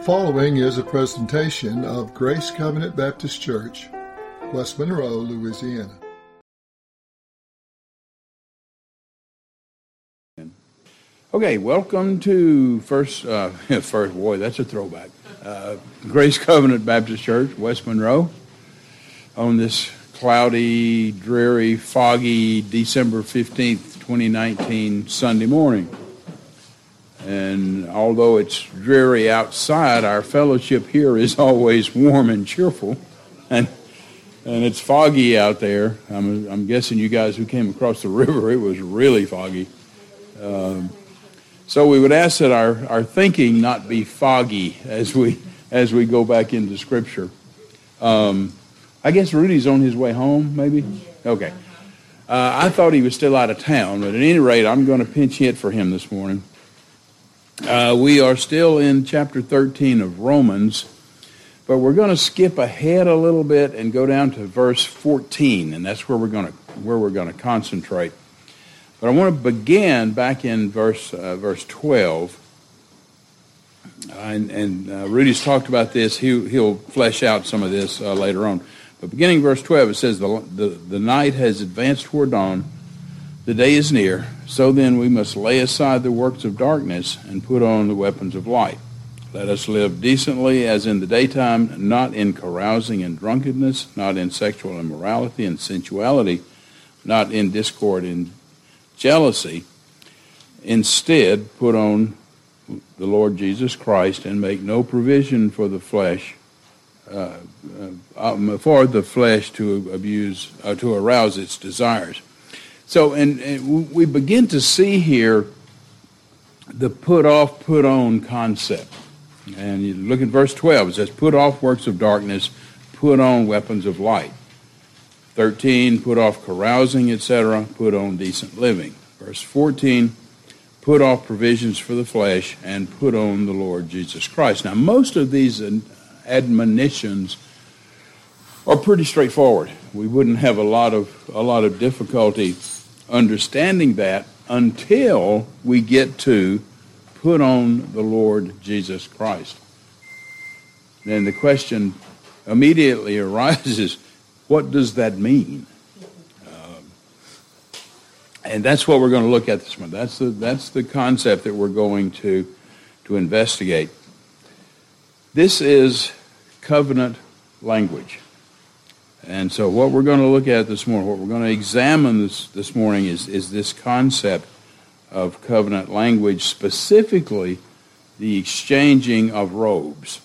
following is a presentation of Grace Covenant Baptist Church, West Monroe, Louisiana. Okay, welcome to first, boy, that's a throwback. Grace Covenant Baptist Church, West Monroe, on this cloudy, dreary, foggy December 15th, 2019 Sunday morning. And although it's dreary outside, our fellowship here is always warm and cheerful. And it's foggy out there. I'm guessing you guys who came across the river, it was really foggy. So we would ask that our thinking not be foggy as we go back into Scripture. I guess Rudy's on his way home, maybe? Okay. I thought he was still out of town, but at any rate, I'm going to pinch hit for him this morning. We are still in chapter 13 of Romans, but we're going to skip ahead a little bit and go down to verse 14, and that's where we're going to concentrate. But I want to begin back in verse 12, and Rudy's talked about this. He'll flesh out some of this later on. But beginning verse 12, it says, the night has advanced toward dawn, the day is near, so then we must lay aside the works of darkness and put on the weapons of light. Let us live decently as in the daytime, not in carousing and drunkenness, not in sexual immorality and sensuality, not in discord and jealousy. Instead, put on the Lord Jesus Christ and make no provision for the flesh, to arouse its desires. So, and we begin to see here the put off, put on concept. And you look at verse 12, it says, put off works of darkness, put on weapons of light. 13, put off carousing, etc., put on decent living. Verse 14, put off provisions for the flesh, and put on the Lord Jesus Christ. Now, most of these admonitions are pretty straightforward. We wouldn't have a lot of difficulty understanding that until we get to put on the Lord Jesus Christ. Then the question immediately arises, what does that mean? And that's what we're going to look at this morning. That's the concept that we're going to investigate. This is covenant language. And so what we're going to look at this morning, what we're going to examine this morning is this concept of covenant language, specifically the exchanging of robes.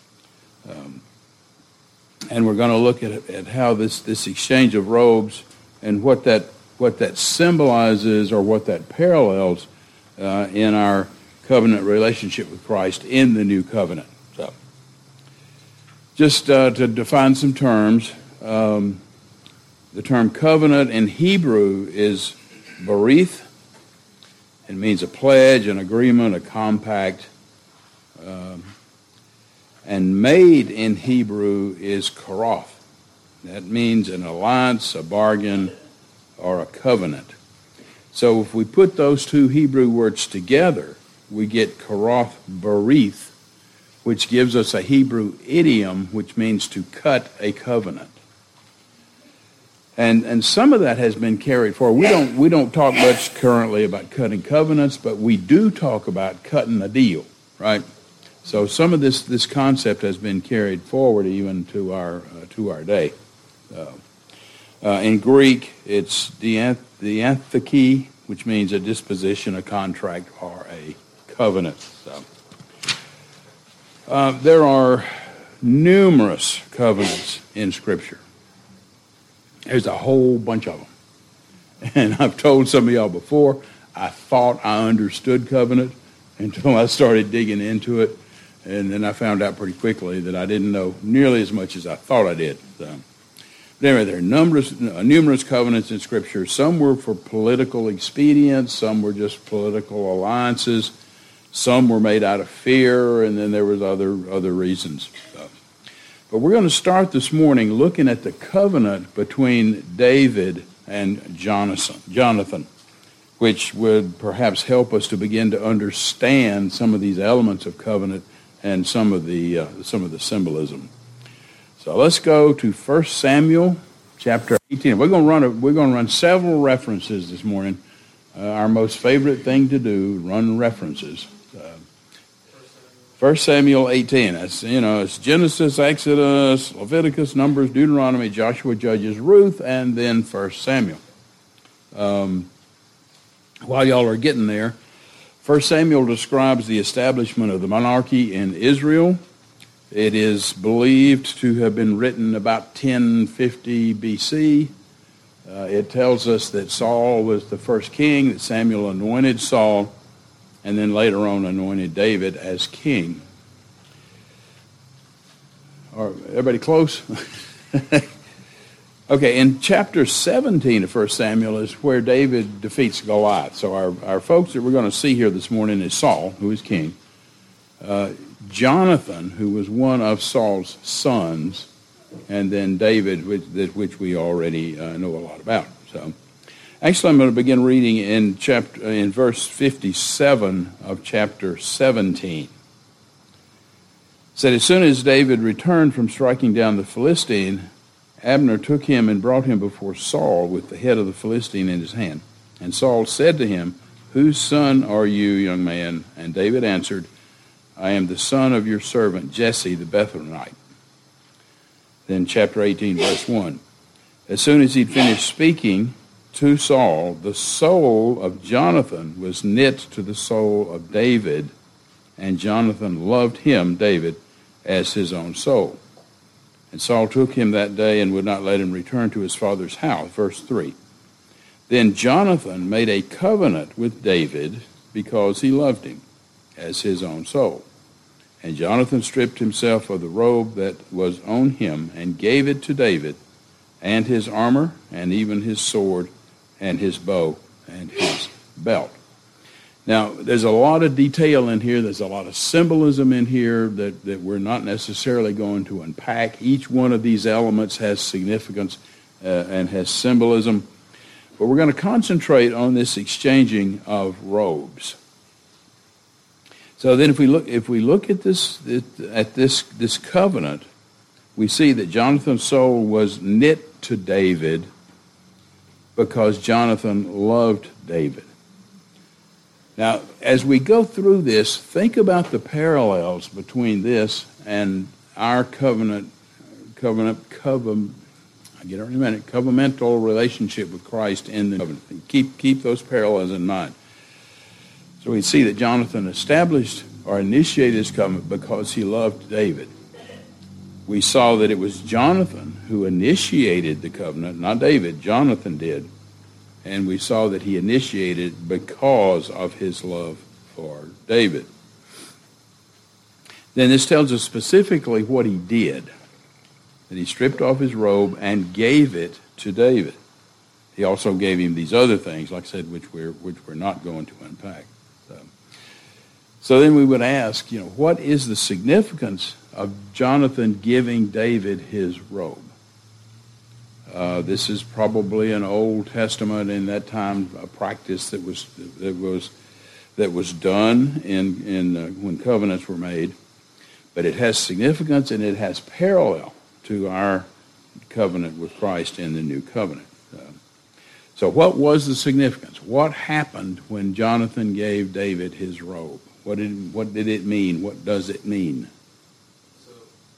And we're going to look at how this exchange of robes and what that symbolizes or what that parallels in our covenant relationship with Christ in the new covenant. So, just to define some terms, the term covenant in Hebrew is berith. It means a pledge, an agreement, a compact. And made in Hebrew is karoth. That means an alliance, a bargain, or a covenant. So if we put those two Hebrew words together, we get karoth berith, which gives us a Hebrew idiom, which means to cut a covenant. And some of that has been carried forward. We don't talk much currently about cutting covenants, but we do talk about cutting a deal, right? So some of this concept has been carried forward even to our day. In Greek, it's diatheke, which means a disposition, a contract, or a covenant. So, there are numerous covenants in Scripture. There's a whole bunch of them. And I've told some of y'all before, I thought I understood covenant until I started digging into it. And then I found out pretty quickly that I didn't know nearly as much as I thought I did. So, but anyway, there are numerous covenants in Scripture. Some were for political expedience. Some were just political alliances. Some were made out of fear. And then there was other reasons. So, but we're going to start this morning looking at the covenant between David and Jonathan, which would perhaps help us to begin to understand some of these elements of covenant and some of the symbolism. So let's go to 1 Samuel chapter 18. We're going to run several references this morning. Our most favorite thing to do, run references. 1 Samuel 18. It's Genesis, Exodus, Leviticus, Numbers, Deuteronomy, Joshua, Judges, Ruth, and then 1 Samuel. While y'all are getting there, 1 Samuel describes the establishment of the monarchy in Israel. It is believed to have been written about 1050 BC. It tells us that Saul was the first king, that Samuel anointed Saul, and then later on anointed David as king. Everybody close? Okay, in chapter 17 of 1 Samuel is where David defeats Goliath. So our folks that we're going to see here this morning is Saul, who is king, Jonathan, who was one of Saul's sons, and then David, which we already know a lot about. So, actually, I'm going to begin reading in verse 57 of chapter 17. It said, as soon as David returned from striking down the Philistine, Abner took him and brought him before Saul with the head of the Philistine in his hand. And Saul said to him, whose son are you, young man? And David answered, I am the son of your servant Jesse the Bethlehemite. Then chapter 18, verse 1. As soon as he'd finished speaking to Saul, the soul of Jonathan was knit to the soul of David, and Jonathan loved him, David, as his own soul. And Saul took him that day and would not let him return to his father's house. Verse 3. Then Jonathan made a covenant with David because he loved him as his own soul. And Jonathan stripped himself of the robe that was on him and gave it to David, and his armor, and even his sword, and his bow, and his belt. Now, there's a lot of detail in here. There's a lot of symbolism in here that we're not necessarily going to unpack. Each one of these elements has significance and has symbolism. But we're going to concentrate on this exchanging of robes. So then if we look at this covenant, we see that Jonathan's soul was knit to David because Jonathan loved David. Now, as we go through this, think about the parallels between this and our covenantal relationship with Christ in the covenant. Keep those parallels in mind. So we see that Jonathan established or initiated his covenant because he loved David. We saw that it was Jonathan who initiated the covenant, not David. Jonathan did. And we saw that he initiated because of his love for David. Then this tells us specifically what he did. That he stripped off his robe and gave it to David. He also gave him these other things, like I said, which we're not going to unpack. So then we would ask, what is the significance of Jonathan giving David his robe? This is probably an Old Testament in that time a practice that was done in when covenants were made, but it has significance and it has parallel to our covenant with Christ in the new covenant. So what was the significance? What happened when Jonathan gave David his robe? What did it mean? What does it mean? So,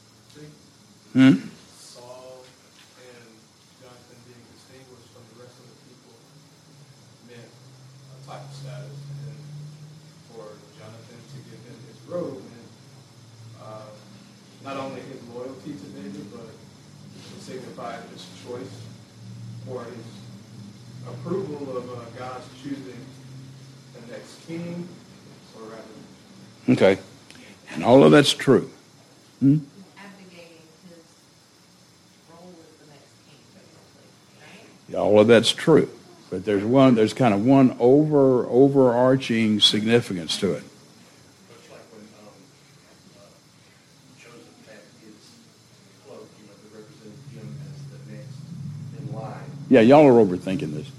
Saul and Jonathan being distinguished from the rest of the people meant a type of status, and for Jonathan to give him his robe meant not only his loyalty to David, but it signified his choice or his approval of God's choosing the next king, or rather. Okay, and all of that's true. Abdicating his role as the next king, basically, right? All of that's true, but there's kind of one overarching significance to it. Much like when Joseph had his cloak, to represent him as the next in line. Yeah, y'all are overthinking this.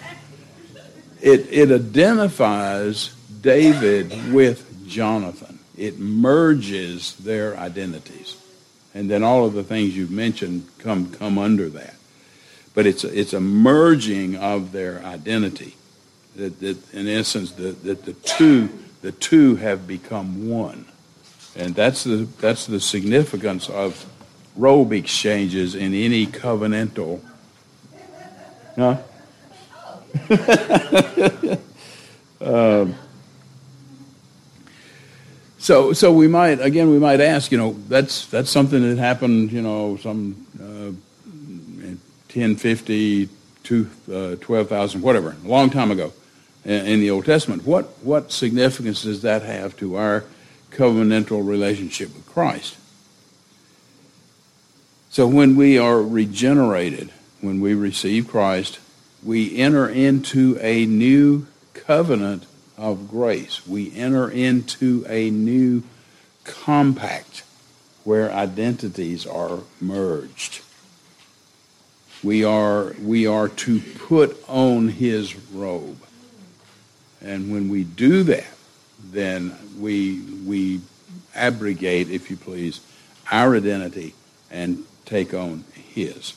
It identifies David with Jonathan. it merges their identities. And then all of the things you've mentioned come under that. But it's a merging of their identity. That in essence, that the two have become one. And that's the significance of robe exchanges in any covenantal. Huh? So we might ask, that's something that happened, some 10, 50, 12,000, whatever, a long time ago in the Old Testament. What significance does that have to our covenantal relationship with Christ? So when we are regenerated, when we receive Christ, we enter into a new covenant of grace. We enter into a new compact where identities are merged. We are to put on his robe. And when we do that, then we abrogate, if you please, our identity and take on his.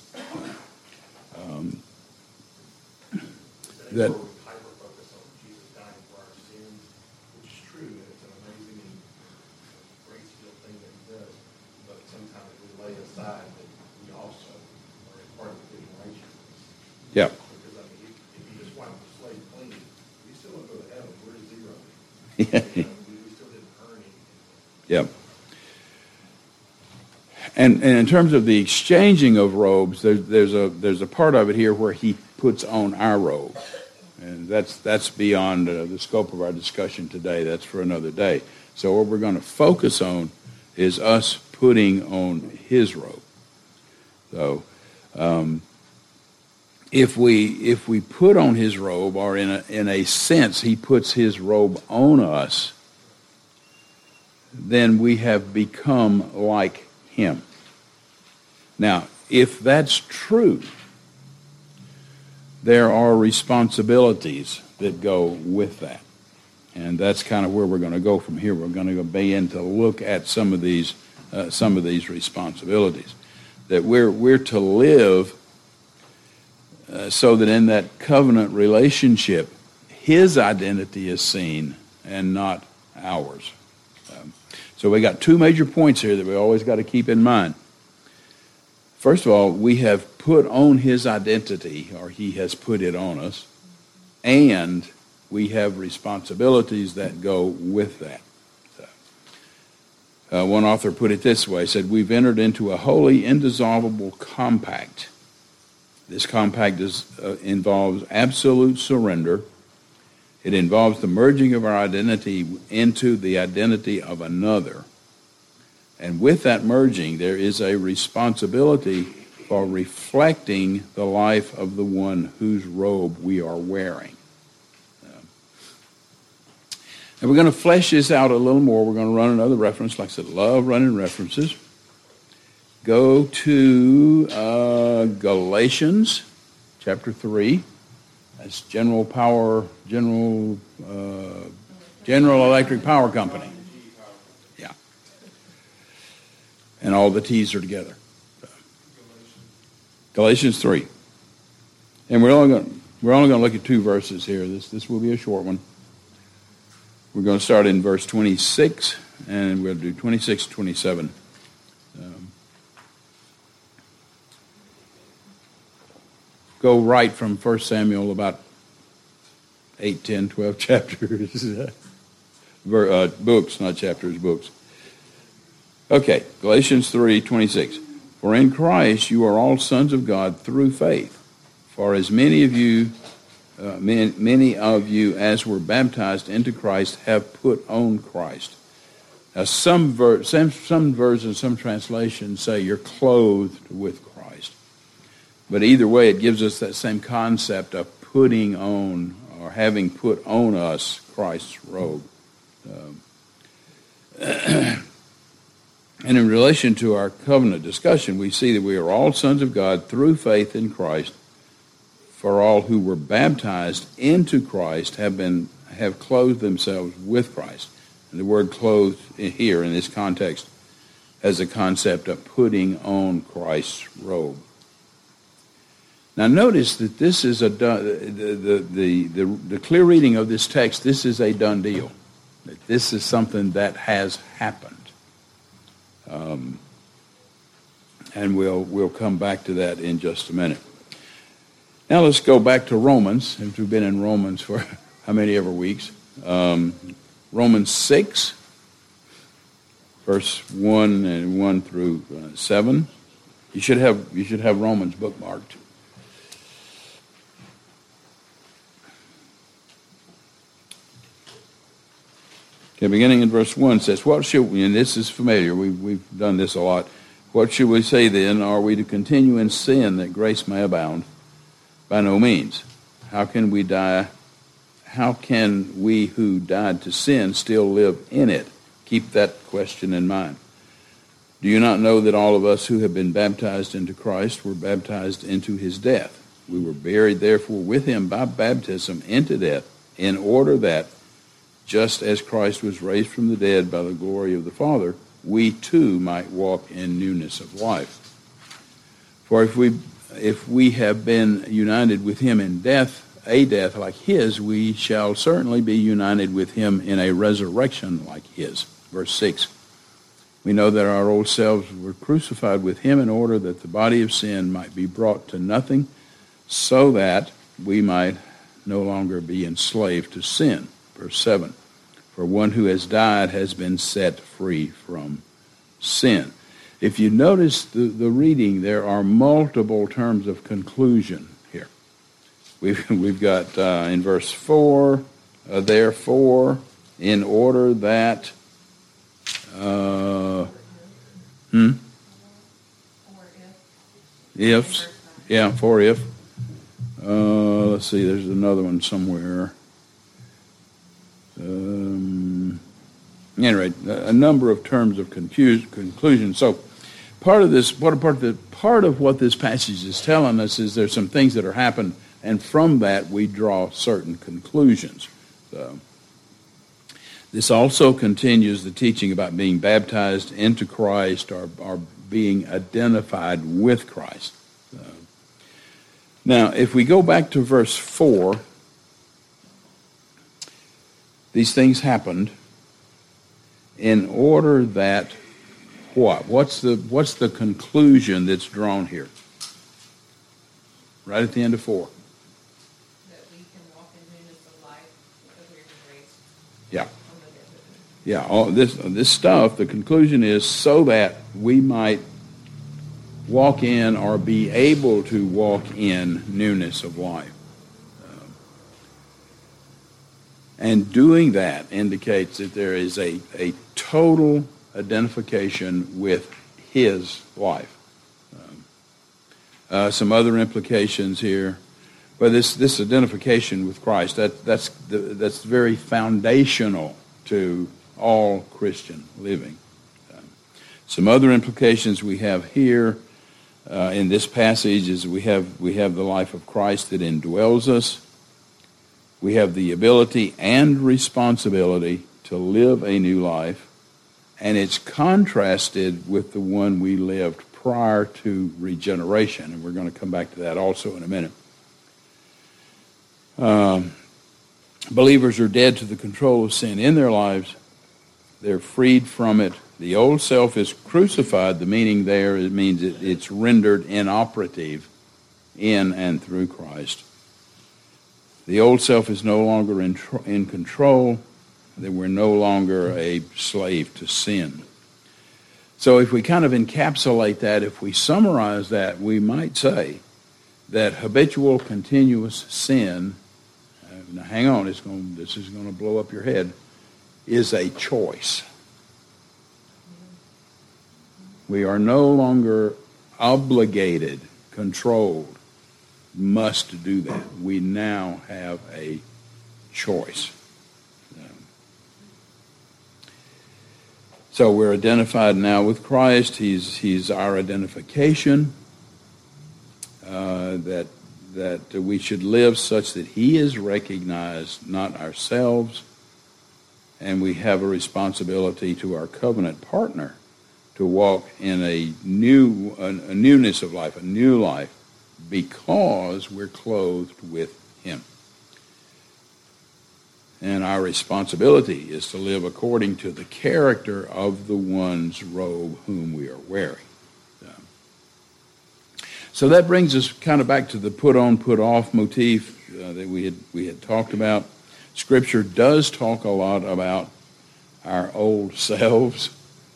That hyper-focus on Jesus dying for our sins, which is true, and it's an amazing and grace-filled thing that he does. But sometimes we lay aside that we also are a part of the generation. Yeah. Because, if you just wipe the slate clean, we still don't go to heaven. We're zero. We still didn't earn anything. Yeah. And in terms of the exchanging of robes, there's a part of it here where he puts on our robe. And that's beyond the scope of our discussion today. That's for another day. So what we're going to focus on is us putting on his robe. So if we put on his robe, or in a sense he puts his robe on us, then we have become like him. Now, if that's true, there are responsibilities that go with that. And that's kind of where we're going to go from here. We're going to begin to look at some of these responsibilities. That we're to live so that in that covenant relationship, his identity is seen and not ours. So we got two major points here that we always got to keep in mind. First of all, we have put on his identity, or he has put it on us, and we have responsibilities that go with that. One author put it this way, said, we've entered into a holy, indissoluble compact. This compact involves absolute surrender. It involves the merging of our identity into the identity of another. And with that merging, there is a responsibility for reflecting the life of the one whose robe we are wearing. And we're going to flesh this out a little more. We're going to run another reference. Like I said, love running references. Go to Galatians chapter 3. That's General Electric Power Company. Yeah. And all the T's are together. Galatians 3. And we're only going to look at two verses here. This will be a short one. We're going to start in verse 26, and we'll do 26 to 27. Go right from 1 Samuel about 8, 10, 12 chapters. Books, not chapters, books. Okay, Galatians 3:26. For in Christ you are all sons of God through faith. For as many of you as were baptized into Christ have put on Christ. Now some versions, some translations say you're clothed with Christ. But either way, it gives us that same concept of putting on, or having put on us, Christ's robe. And in relation to our covenant discussion, we see that we are all sons of God through faith in Christ. For all who were baptized into Christ have clothed themselves with Christ. And the word clothed here in this context has a concept of putting on Christ's robe. Now notice that this is the clear reading of this text. This is a done deal. That this is something that has happened, and we'll come back to that in just a minute. Now let's go back to Romans, since we've been in Romans for how many ever weeks. Romans 6, verse 1 and 1 through 7. You should have Romans bookmarked. Okay, beginning in verse 1 says, "What should we," and this is familiar, we've done this a lot. "What should we say then? Are we to continue in sin that grace may abound? By no means. How can we who died to sin still live in it?" Keep that question in mind. "Do you not know that all of us who have been baptized into Christ were baptized into his death? We were buried therefore with him by baptism into death, in order that, just as Christ was raised from the dead by the glory of the Father, we too might walk in newness of life. For if we have been united with him in death, a death like his, we shall certainly be united with him in a resurrection like his." Verse 6, "We know that our old selves were crucified with him in order that the body of sin might be brought to nothing, so that we might no longer be enslaved to sin." Verse 7, "For one who has died has been set free from sin." If you notice the reading, there are multiple terms of conclusion here. We've got in verse 4, therefore, in order that, ifs, yeah, for if. Let's see, there's another one somewhere. Anyway, a number of terms of conclusion. So part of what this passage is telling us is there's some things that are happened, and from that we draw certain conclusions. So this also continues the teaching about being baptized into Christ or being identified with Christ. Now, if we go back to verse 4, these things happened in order that what? What's the conclusion that's drawn here? Right at the end of 4. That we can walk in newness of life because we're raised. Yeah. Yeah, all this stuff, the conclusion is so that we might walk in or be able to walk in newness of life. And doing that indicates that there is a total identification with his life. Some other implications here, but this identification with Christ, that's very foundational to all Christian living. Some other implications we have here in this passage is we have the life of Christ that indwells us. We have the ability and responsibility to live a new life, and it's contrasted with the one we lived prior to regeneration, and we're going to come back to that also in a minute. Believers are dead to the control of sin in their lives. They're freed from it. The old self is crucified. The meaning there, it means it's rendered inoperative in and through Christ. The old self is no longer in control. That we're no longer a slave to sin. So if we kind of encapsulate that, if we summarize that, we might say that habitual, continuous sin, now hang on, this is going to blow up your head, is a choice. We are no longer obligated, controlled, must do that. We now have a choice. So we're identified now with Christ. He's our identification. That we should live such that he is recognized, not ourselves. and we have a responsibility to our covenant partner to walk in a newness of life, a new life, because we're clothed with him. And our responsibility is to live according to the character of the one's robe whom we are wearing. So that brings us kind of back to the put on, put off motif that we had talked about. Scripture does talk a lot about our old selves.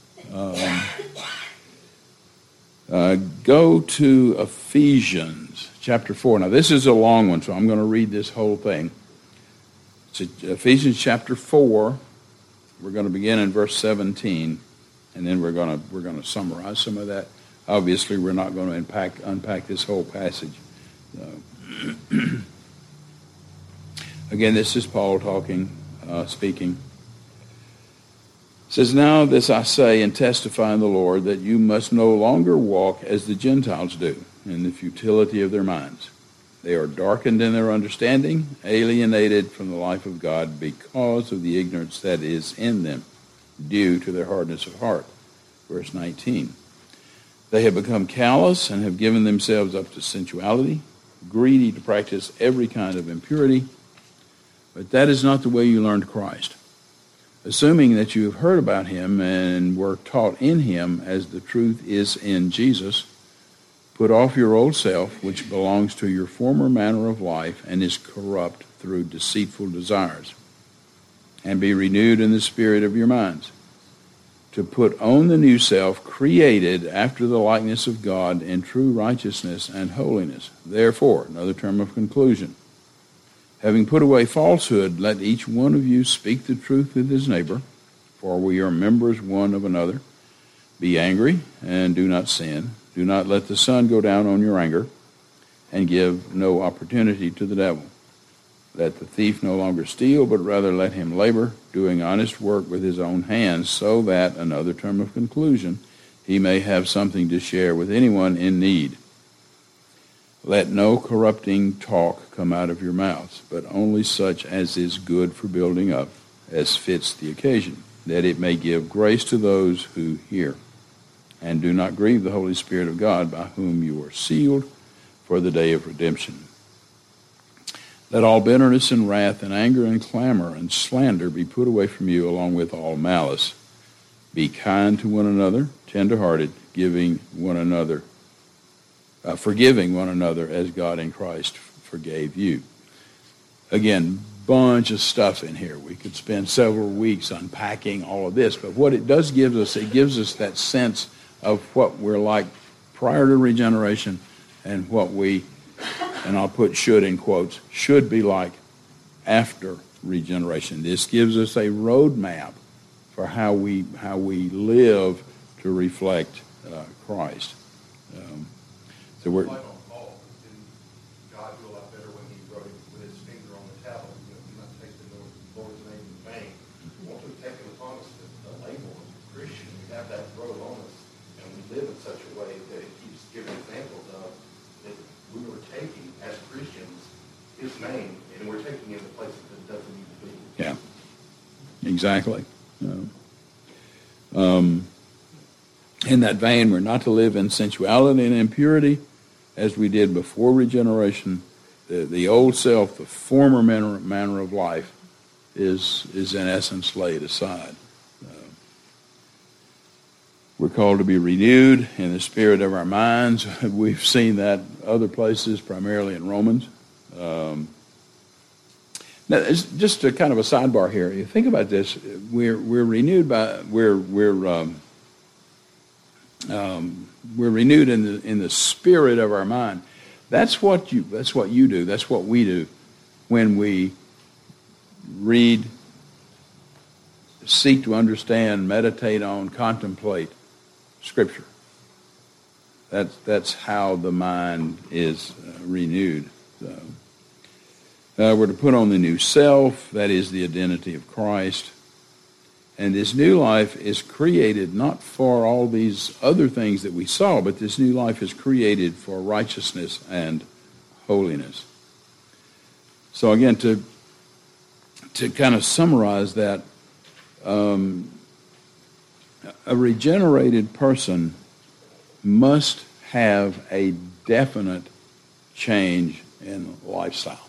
Go to Ephesians chapter 4. Now this is a long one, so I'm going to read this whole thing. It's Ephesians chapter 4. We're going to begin in verse 17, and then we're going to summarize some of that. Obviously, we're not going to unpack this whole passage. Again, this is Paul speaking. It says, "Now this I say and testify in the Lord, that you must no longer walk as the Gentiles do, in the futility of their minds. They are darkened in their understanding, alienated from the life of God because of the ignorance that is in them, due to their hardness of heart." Verse 19. "They have become callous and have given themselves up to sensuality, greedy to practice every kind of impurity. But that is not the way you learned Christ. Assuming that you have heard about him and were taught in him as the truth is in Jesus, put off your old self, which belongs to your former manner of life and is corrupt through deceitful desires, and be renewed in the spirit of your minds, to put on the new self, created after the likeness of God in true righteousness and holiness. Therefore," another term of conclusion, "having put away falsehood, let each one of you speak the truth with his neighbor, for we are members one of another. Be angry and do not sin. Do not let the sun go down on your anger, and give no opportunity to the devil. Let the thief no longer steal, but rather let him labor, doing honest work with his own hands, so that," another term of conclusion, "he may have something to share with anyone in need. Let no corrupting talk come out of your mouths, but only such as is good for building up, as fits the occasion, that it may give grace to those who hear. And do not grieve the Holy Spirit of God, by whom you are sealed for the day of redemption. Let all bitterness and wrath and anger and clamor and slander be put away from you, along with all malice. Be kind to one another, tender-hearted, forgiving one another as God in Christ forgave you." Again, bunch of stuff in here. We could spend several weeks unpacking all of this, but what it does give us, it gives us that sense of what we're like prior to regeneration and what we, and I'll put should in quotes, should be like after regeneration. This gives us a roadmap for how we live to reflect Christ. So we're... Like on Paul, didn't God do a lot better when he wrote it with his finger on the tablet? Do not take the Lord's name in vain. Once we've taken upon us the label of Christian, we have that robe on us, and we live in such a way that it keeps giving examples of that we were taking, as Christians, his name, and we're taking it in places that it doesn't need to be. Yeah, exactly. In that vein, we're not to live in sensuality and impurity as we did before regeneration. The old self, the former manner of life, is in essence laid aside. We're called to be renewed in the spirit of our minds. We've seen that other places, primarily in Romans. Now, it's just a kind of a sidebar here. You think about this. We're renewed by we're renewed in the spirit of our mind. That's what you do. That's what we do when we read, seek to understand, meditate on, contemplate Scripture. That's how the mind is renewed. We're to put on the new self. That is the identity of Christ. And this new life is created not for all these other things that we saw, but this new life is created for righteousness and holiness. So again, to kind of summarize that, A regenerated person must have a definite change in lifestyle.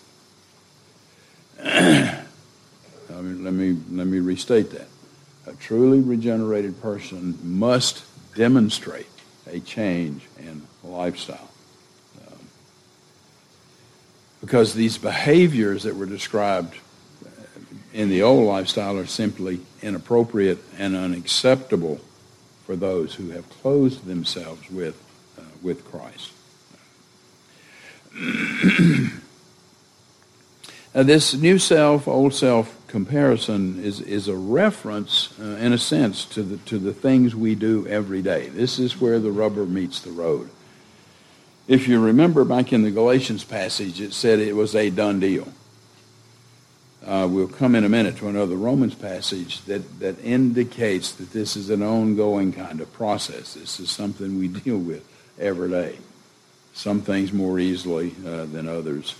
Let me restate that. A truly regenerated person must demonstrate a change in lifestyle. Because these behaviors that were described in the old lifestyle are simply inappropriate and unacceptable for those who have clothed themselves with Christ. Now, this new self, old self comparison is a reference, in a sense, to the things we do every day. This is where the rubber meets the road. If you remember back in the Galatians passage, it said it was a done deal. We'll come in a minute to another Romans passage that indicates that this is an ongoing kind of process. This is something we deal with every day. Some things more easily than others.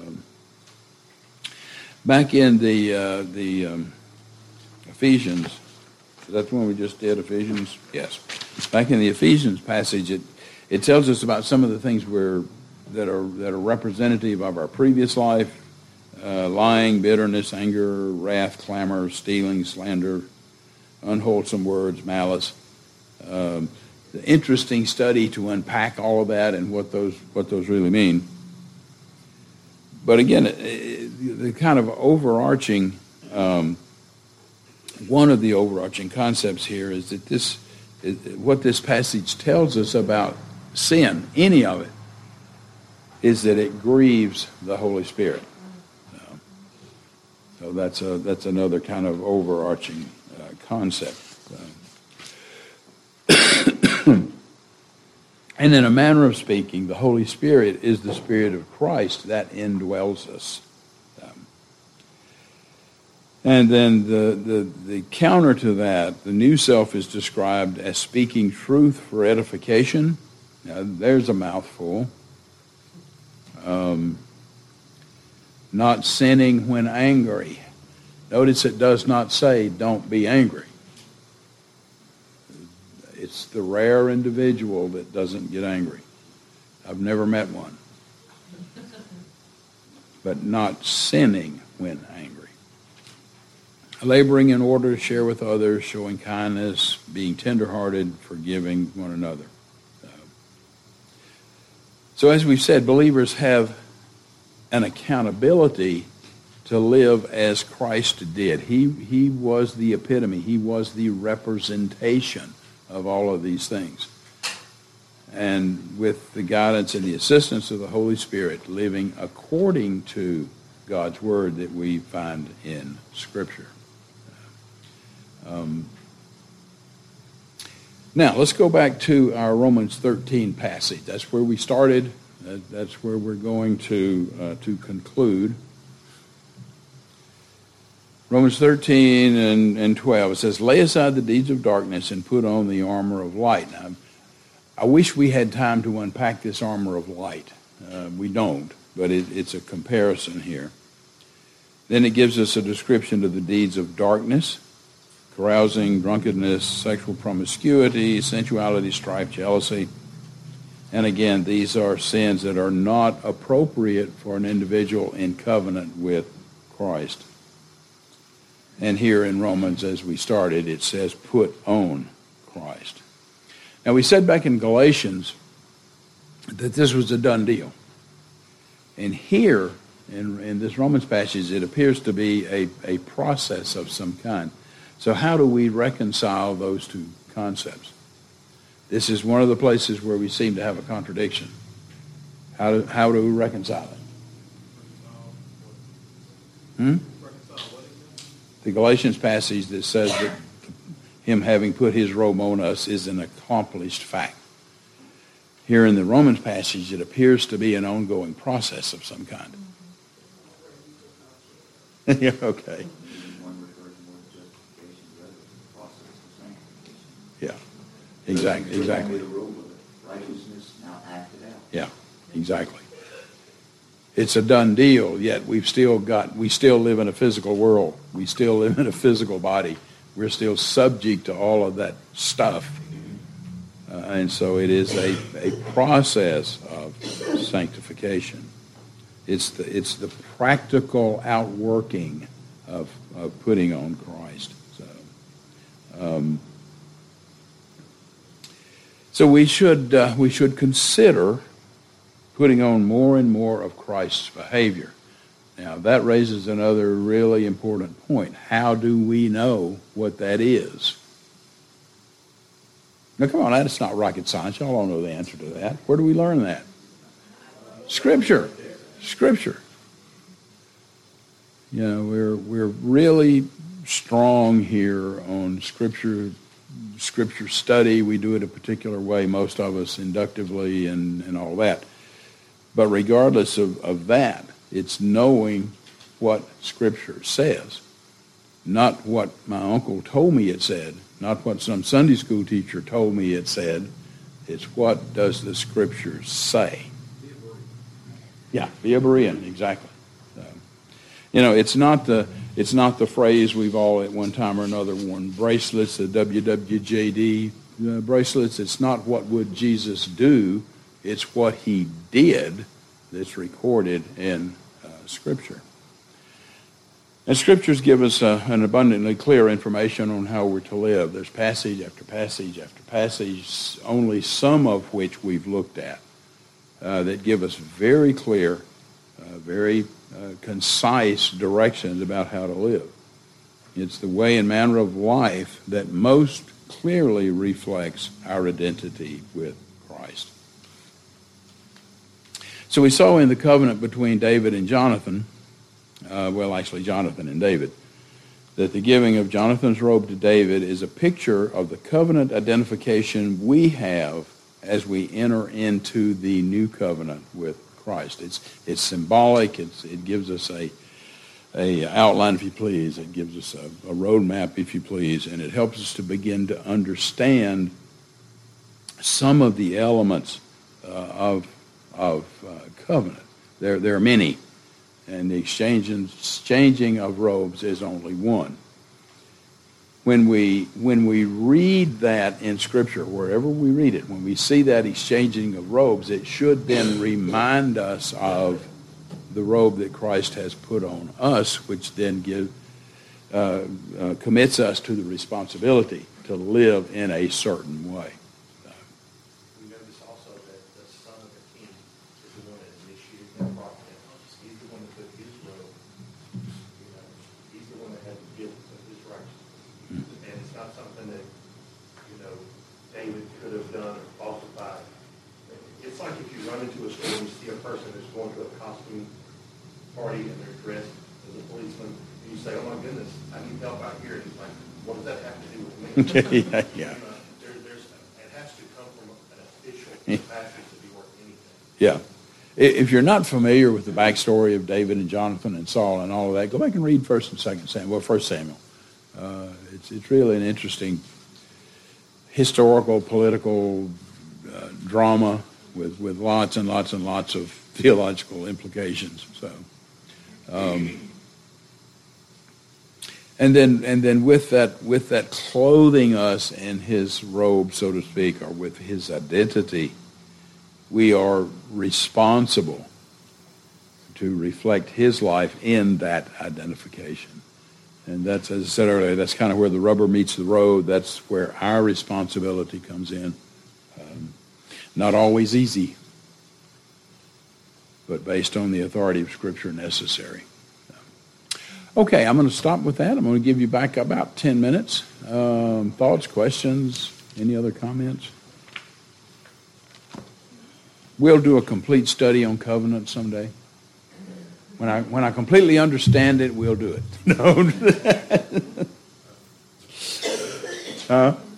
Back in the Ephesians, is that the one we just did, Ephesians? Yes. Back in the Ephesians passage, it tells us about some of the things that are representative of our previous life: lying, bitterness, anger, wrath, clamor, stealing, slander, unwholesome words, malice. The interesting study to unpack all of that and what those really mean. But again, the kind of overarching, one of the overarching concepts here is that what this passage tells us about sin, any of it, is that it grieves the Holy Spirit. So that's another kind of overarching concept. And in a manner of speaking, the Holy Spirit is the Spirit of Christ that indwells us. And then the counter to that, the new self is described as speaking truth for edification. Now, there's a mouthful. Not sinning when angry. Notice it does not say, don't be angry. It's the rare individual that doesn't get angry. I've never met one. But not sinning when angry. Laboring in order to share with others, showing kindness, being tenderhearted, forgiving one another. So as we've said, believers have an accountability to live as Christ did. He was the epitome. He was the representation of all of these things. And with the guidance and the assistance of the Holy Spirit, living according to God's Word that we find in Scripture. Now, let's go back to our Romans 13 passage. That's where we started. That's where we're going to conclude. Romans 13 and 12, it says, lay aside the deeds of darkness and put on the armor of light. Now, I wish we had time to unpack this armor of light. We don't, but it's a comparison here. Then it gives us a description of the deeds of darkness: carousing, drunkenness, sexual promiscuity, sensuality, strife, jealousy. And again, these are sins that are not appropriate for an individual in covenant with Christ. And here in Romans, as we started, it says, put on Christ. Now, we said back in Galatians that this was a done deal. And here, in this Romans passage, it appears to be a process of some kind. So how do we reconcile those two concepts? This is one of the places where we seem to have a contradiction. How do we reconcile it? The Galatians passage that says that him having put his robe on us is an accomplished fact. Here in the Romans passage, it appears to be an ongoing process of some kind. Yeah, okay. Yeah, exactly. Yeah, exactly. It's a done deal, yet we still live in a physical world. We still live in a physical body. We're still subject to all of that stuff. And so it is a process of sanctification. It's the practical outworking of putting on Christ. So we should consider putting on more and more of Christ's behavior. Now that raises another really important point. How do we know what that is? Now come on, that's not rocket science. Y'all all know the answer to that. Where do we learn that? Scripture. You know, we're really strong here on Scripture study. We do it a particular way, most of us inductively and all that. But regardless of that, it's knowing what Scripture says, not what my uncle told me it said, not what some Sunday school teacher told me it said. It's what does the Scripture say. Yeah, be a Berean, exactly. You know, it's not the phrase we've all at one time or another worn bracelets, the WWJD bracelets. It's not what would Jesus do. It's what he did that's recorded in Scripture. And Scriptures give us an abundantly clear information on how we're to live. There's passage after passage after passage, only some of which we've looked at, that give us very clear, very concise directions about how to live. It's the way and manner of life that most clearly reflects our identity with Christ. So we saw in the covenant between David and Jonathan, Jonathan and David, that the giving of Jonathan's robe to David is a picture of the covenant identification we have as we enter into the new covenant with Christ. It's symbolic. It gives us a outline, if you please. It gives us a roadmap, if you please, and it helps us to begin to understand some of the elements of covenant. There are many, and the exchanging of robes is only one. When we read that in Scripture, wherever we read it, when we see that exchanging of robes, it should then remind us of the robe that Christ has put on us, which then commits us to the responsibility to live in a certain way. We notice also that the son of the king is the one that initiated that process. He's the one that took his robe. He's the one that had the guilt of his righteousness. And it's not something that, David could have done or falsified. It's like if you run into a store and you see a person that's going to a costume party and they're dressed as a policeman, and you say, "Oh my goodness, I need help out here." And he's like, "What does that have to do with me?" Yeah. It has to come from an official capacity to be worth anything. Yeah. If you're not familiar with the backstory of David and Jonathan and Saul and all of that, go back and read 1st and 2nd Samuel. Well, 1 Samuel. It's really an interesting historical, political drama with lots and lots and lots of theological implications. So, and then with that clothing us in his robe, so to speak, or with his identity, we are responsible to reflect his life in that identification. And that's, as I said earlier, that's kind of where the rubber meets the road. That's where our responsibility comes in. Not always easy, but based on the authority of Scripture necessary. Okay, I'm going to stop with that. I'm going to give you back about 10 minutes. Thoughts, questions, any other comments? We'll do a complete study on covenant someday. When I completely understand it, we'll do it. No.